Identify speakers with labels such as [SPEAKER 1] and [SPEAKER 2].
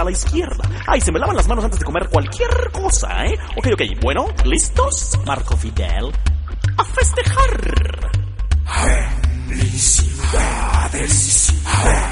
[SPEAKER 1] a la izquierda. Ay, se me lavan las manos antes de comer cualquier cosa, ¿eh? Ok, bueno, ¿listos? Marco Fidel, a festejar.
[SPEAKER 2] Felicidades.